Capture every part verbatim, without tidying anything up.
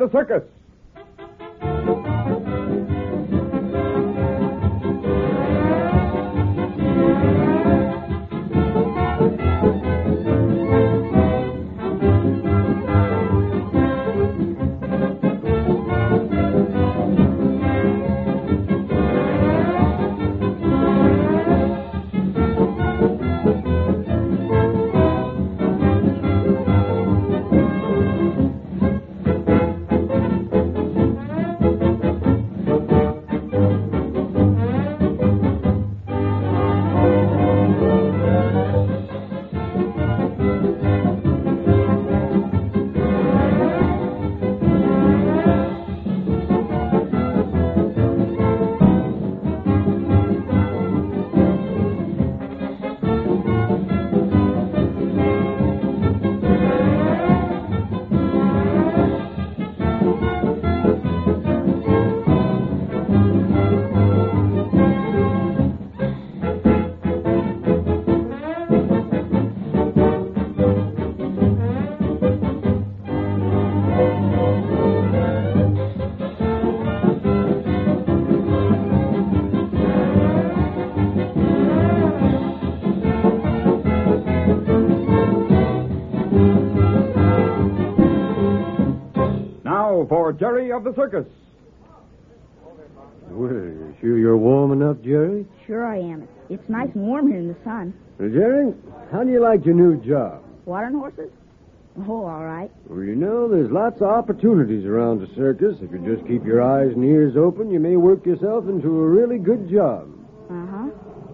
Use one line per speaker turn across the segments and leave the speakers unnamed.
the Circus. For Jerry of the Circus.
Well, you sure you're warm enough, Jerry?
Sure I am. It's nice and warm here in the sun.
Well, Jerry, how do you like your new job?
Watering horses? Oh, all right.
Well, you know, there's lots of opportunities around the circus. If you just keep your eyes and ears open, you may work yourself into a really good job.
Uh-huh.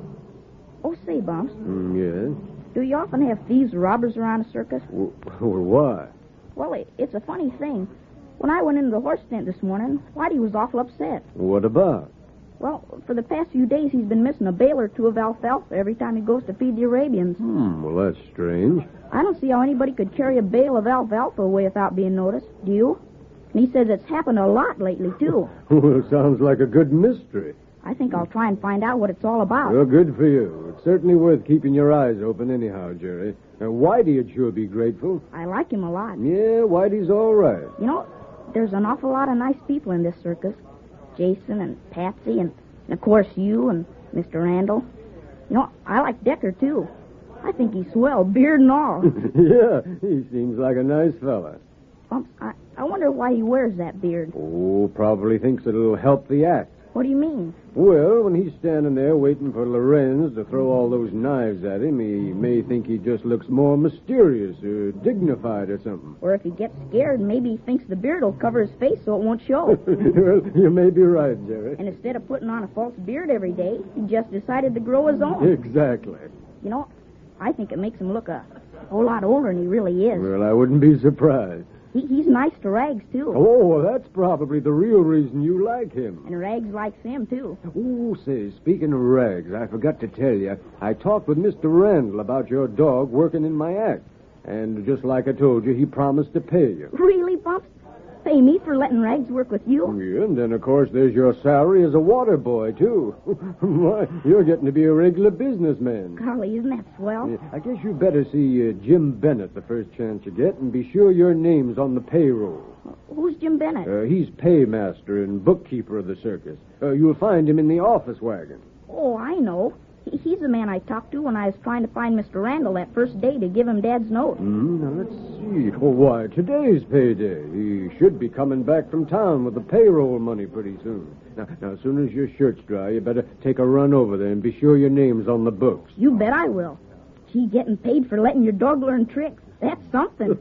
Oh, say, Bumps.
Mm, yes?
Do you often have thieves or robbers around a circus?
Well, well why?
Well, it, it's a funny thing. When I went into the horse tent this morning, Whitey was awful upset.
What about?
Well, for the past few days, he's been missing a bale or two of alfalfa every time he goes to feed the Arabians.
Hmm, well, that's strange.
I don't see how anybody could carry a bale of alfalfa away without being noticed. Do you? And he says it's happened a lot lately, too.
Well, sounds like a good mystery.
I think I'll try and find out what it's all about.
Well, good for you. It's certainly worth keeping your eyes open anyhow, Jerry. Now, Whitey'd sure be grateful.
I like him a lot.
Yeah, Whitey's all right.
You know, there's an awful lot of nice people in this circus. Jason and Patsy and, and, of course, you and Mister Randall. You know, I like Decker, too. I think he's swell, beard and all.
Yeah, he seems like a nice fella.
Bumps, I, I wonder why he wears that beard.
Oh, probably thinks it'll help the act.
What do you mean?
Well, when he's standing there waiting for Lorenz to throw all those knives at him, he may think he just looks more mysterious or dignified or something.
Or if he gets scared, maybe he thinks the beard will cover his face so it won't show.
Well, you may be right, Jerry.
And instead of putting on a false beard every day, he just decided to grow his own.
Exactly.
You know, I think it makes him look a whole lot older than he really is.
Well, I wouldn't be surprised.
He, he's nice to Rags, too.
Oh, well, that's probably the real reason you like him.
And Rags likes him, too.
Oh, say, speaking of Rags, I forgot to tell you, I talked with Mister Randall about your dog working in my act. And just like I told you, he promised to pay you.
Really, Bumps? Pay me for letting Rags work with you?
Yeah, and then, of course, there's your salary as a water boy, too. Why, you're getting to be a regular businessman.
Golly, isn't that swell?
Yeah, I guess you better see uh, Jim Bennett the first chance you get, and be sure your name's on the payroll.
Who's Jim Bennett?
Uh, he's paymaster and bookkeeper of the circus. Uh, you'll find him in the office wagon.
Oh, I know. He, he's the man I talked to when I was trying to find Mister Randall that first day to give him Dad's note.
Mm, now, let's see. Oh, why, today's payday. He should be coming back from town with the payroll money pretty soon. Now, now, as soon as your shirt's dry, you better take a run over there and be sure your name's on the books.
You bet I will. Gee, getting paid for letting your dog learn tricks. That's something.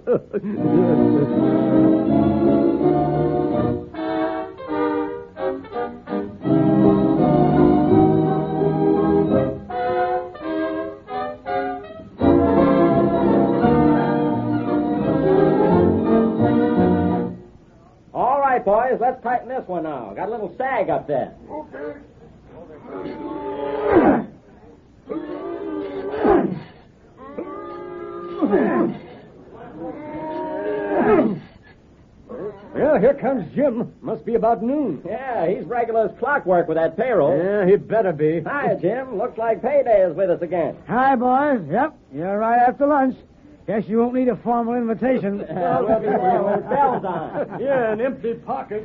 Boys, let's tighten this one now. Got a little sag up there.
Okay.
Well, here comes Jim. Must be about noon.
Yeah, he's regular as clockwork with that payroll.
Yeah, he better be.
Hi, Jim. Looks like payday is with us again.
Hi, boys. Yep, you're right after lunch. Guess you won't need a formal invitation.
Well, we'll be there when bell's on.
Yeah, an empty pocket.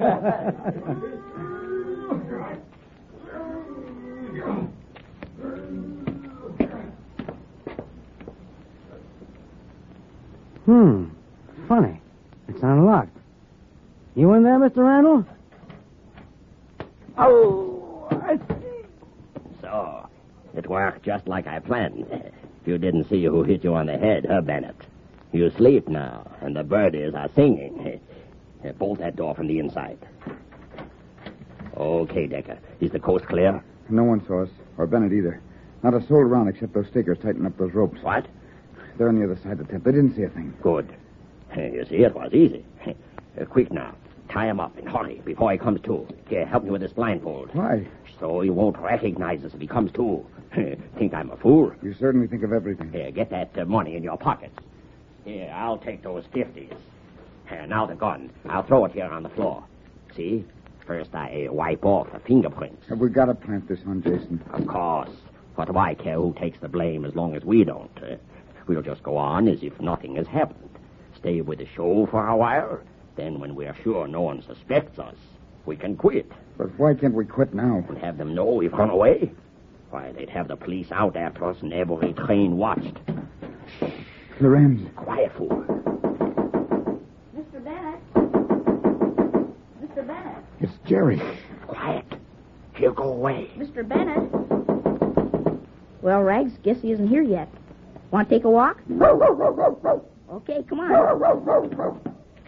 Hmm. Funny. It's unlocked. You in there, Mister Randall?
Oh, I see. So, it worked just like I planned. You didn't see who hit you on the head, huh, Bennett? You sleep now, and the birdies are singing. Bolt that door from the inside. Okay, Decker. Is the coast clear?
No one saw us, or Bennett either. Not a soul around except those stakers tightening up those ropes.
What?
They're on the other side of the tent. They didn't see a thing.
Good. You see, it was easy. Uh, quick now. Tie him up and hurry before he comes to. Here, help me with this blindfold.
Why?
So he won't recognize us if he comes to. Think I'm a fool?
You certainly think of everything.
Here, get that uh, money in your pockets. Here, I'll take those fifties. Here, now the gun. I'll throw it here on the floor. See? First I uh, wipe off the fingerprints.
Have we got to plant this on Jason?
Of course. What do I care who takes the blame as long as we don't? Uh, we'll just go on as if nothing has happened. Stay with the show for a while. Then when we're sure no one suspects us, we can quit.
But why can't we quit now?
And have them know we've run away? Why, they'd have the police out after us and every train watched.
Lorenz.
Quiet, fool.
Mister Bennett? Mister Bennett?
It's Jerry.
Quiet. He'll go away.
Mister Bennett? Well, Rags, guess he isn't here yet. Want to take a walk? Okay, come on.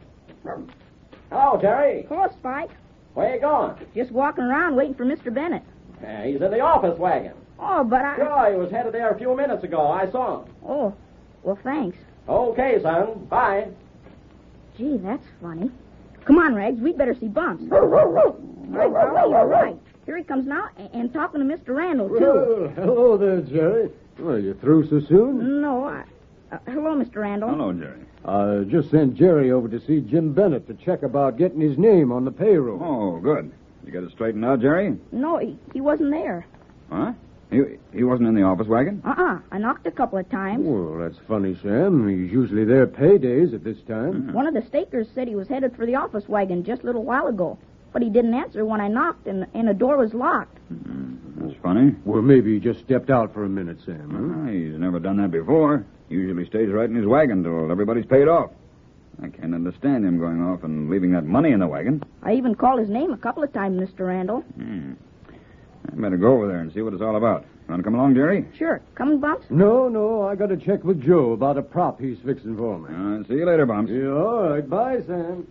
Hello, Jerry.
Hello, Spike.
Where you going?
Just walking around waiting for Mister Bennett.
Uh, he's in the office wagon.
Oh, but I...
Sure, he was headed there a few minutes ago. I saw him.
Oh, well, thanks.
Okay, son. Bye.
Gee, that's funny. Come on, Rags, we'd better see Bumps. All right, Golly, you're right. Here he comes now, and, and talking to Mister Randall, too.
Well, hello there, Jerry. Well, you through so soon?
No, I... Uh, hello, Mister Randall.
Hello, Jerry.
I just sent Jerry over to see Jim Bennett to check about getting his name on the payroll.
Oh, good. You got it straightened out, Jerry?
No, he, he wasn't there.
Huh? He, he wasn't in the office wagon?
Uh-uh. I knocked a couple of times.
Well, that's funny, Sam. He's usually there paydays at this time.
One of the stakers said he was headed for the office wagon just a little while ago. But he didn't answer when I knocked, and, and the door was locked.
Mm, that's funny.
Well, maybe he just stepped out for a minute, Sam. Huh?
Ah, he's never done that before. Usually stays right in his wagon till everybody's paid off. I can't understand him going off and leaving that money in the wagon.
I even called his name a couple of times, Mister Randall.
Hmm. I better go over there and see what it's all about. Want to come along, Jerry?
Sure. Coming, Bumps?
No, no, I got to check with Joe about a prop he's fixing for me.
Uh, see you later, Bumps.
Yeah, all right. Bye, Sam.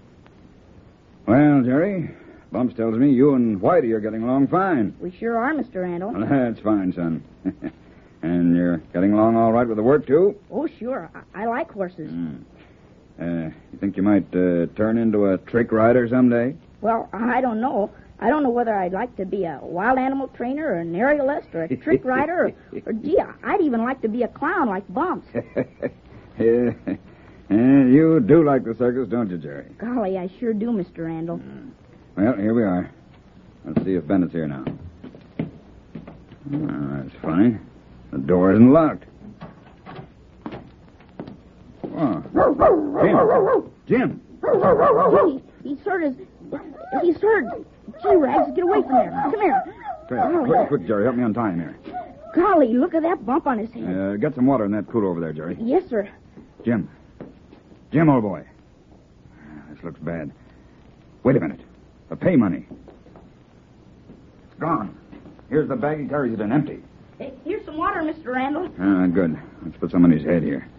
Well, Jerry, Bumps tells me you and Whitey are getting along fine.
We sure are, Mister Randall.
Well, that's fine, son. And you're getting along all right with the work, too?
Oh, sure. I, I like horses.
Mm. Uh, you think you might uh, turn into a trick rider someday?
Well, I don't know. I don't know whether I'd like to be a wild animal trainer or an aerialist or a trick rider or, or gee, I'd even like to be a clown like Bumps.
Yeah. Uh, you do like the circus, don't you, Jerry?
Golly, I sure do, Mister Randall.
Mm. Well, here we are. Let's see if Bennett's here now. Oh, that's funny. The door isn't locked. Oh. Jim! Jim!
Gee, he's hurt his... He's hurt. Gee, Rags, get away from there. Come here.
Quick, quick, quick, Jerry. Help me untie him here.
Golly, look at that bump on his head.
Uh, get some water in that cooler over there, Jerry.
Yes, sir.
Jim. Jim, old boy. This looks bad. Wait a minute. The pay money. It's gone. Here's the bag he carries it in, empty.
Hey, here's some water, Mister Randall.
Ah, good. Let's put some on his head here.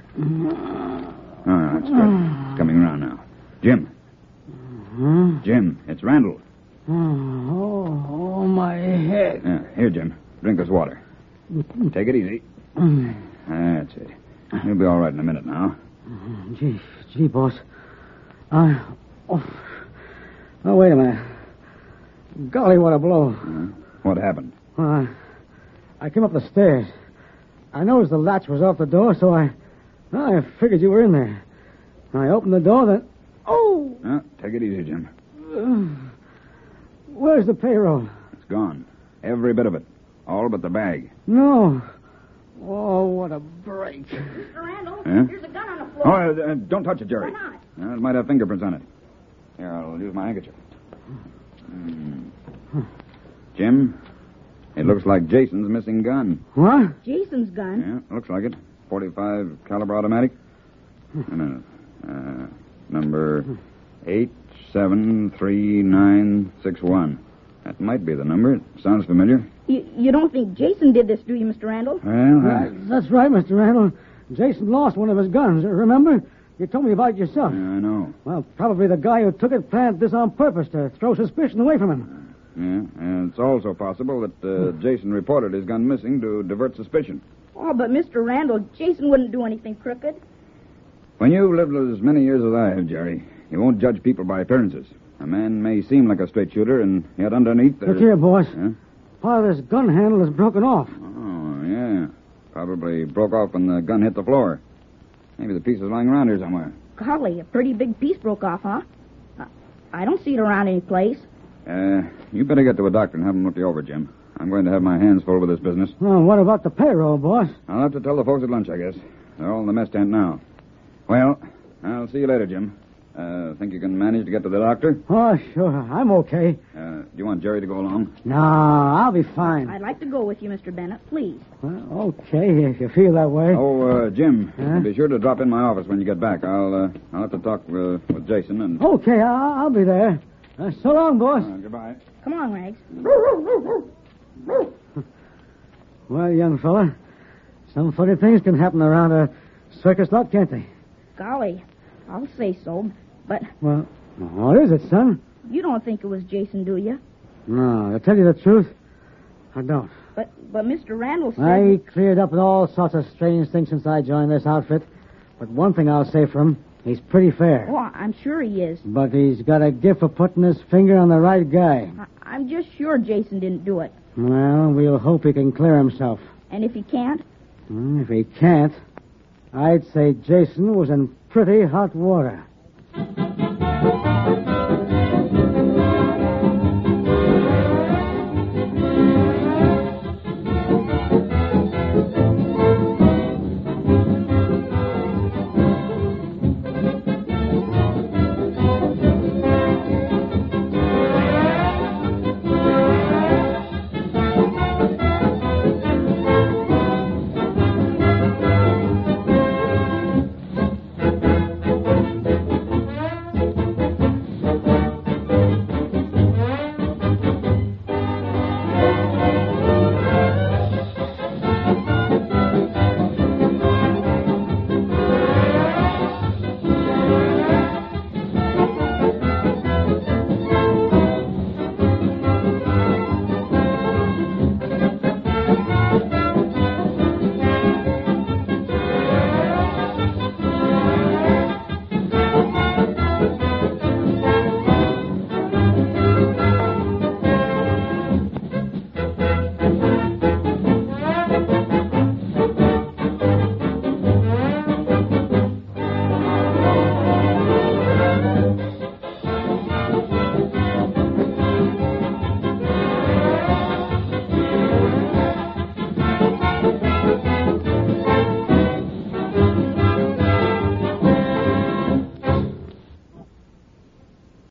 Ah, that's good. It's coming around now. Jim. Jim, it's Randall.
Oh, oh, my head.
Yeah, here, Jim. Drink this water. Take it easy. That's it. You'll be all right in a minute now.
Gee, gee, boss. I... Oh, oh, wait a minute. Golly, what a blow.
Uh, what happened?
Well, I, I came up the stairs. I noticed the latch was off the door, so I... Well, I figured you were in there. I opened the door, then... Oh!
Uh, take it easy, Jim.
Uh, where's the payroll?
It's gone. Every bit of it. All but the bag.
No. Oh, what what a break.
Mister Randall,
Yeah?
there's a gun on the
Oh,
floor.
uh, uh, don't touch it, Jerry.
Why not?
Uh, it might have fingerprints on it. Here, I'll use my handkerchief. Hmm. Jim, it looks like Jason's missing gun.
What?
Jason's gun.
Yeah, looks like it. forty-five caliber automatic. Wait a minute. Uh, number eight seven three nine six one. That might be the number. It sounds familiar.
You, you don't think Jason did this, do you, Mister Randall?
Well,
Uh,
I,
that's right, Mister Randall. Jason lost one of his guns. Remember? You told me about it yourself.
yeah, I know.
Well, probably the guy who took it planned this on purpose to throw suspicion away from him.
Yeah, and it's also possible that uh, Jason reported his gun missing to divert suspicion.
Oh, but Mister Randall, Jason wouldn't do anything crooked.
When you've lived as many years as I have, Jerry, you won't judge people by appearances. A man may seem like a straight shooter, and yet underneath there's...
Look here, boss.
Huh?
Part of this gun handle is broken off.
Oh, yeah. Probably broke off when the gun hit the floor. Maybe the piece is lying around here somewhere.
Golly, a pretty big piece broke off, huh? I, I don't see it around any place.
Uh, you better get to a doctor and have him look you over, Jim. I'm going to have my hands full with this business.
Oh, what about the payroll, boss?
I'll have to tell the folks at lunch, I guess. They're all in the mess tent now. Well, I'll see you later, Jim. Uh, think you can manage to get to the doctor?
Oh, sure. I'm okay.
Uh, do you want Jerry to go along?
No, I'll be fine.
I'd like to go with you, Mister Bennett, please.
Well, okay, if you feel that way.
Oh, uh, Jim,
Huh?
be sure to drop in my office when you get back. I'll, uh, I'll have to talk uh, with Jason and...
Okay, I'll, I'll be there. Uh, so long, boss.
Uh, goodbye.
Come on, Rags.
Well, young fella, some funny things can happen around a circus lot, can't they?
Golly, I'll say so. But
Well, what is it, son?
you don't think it was Jason, do you?
No, to tell you the truth, I don't.
But but Mister Randall said...
I cleared up with all sorts of strange things since I joined this outfit. But one thing I'll say for him, he's pretty fair.
Oh, I'm sure he is.
But he's got a gift for putting his finger on the right guy.
I, I'm just sure Jason didn't do it.
Well, we'll hope he can clear himself.
And if he can't,
Hmm, if he can't, I'd say Jason was in pretty hot water.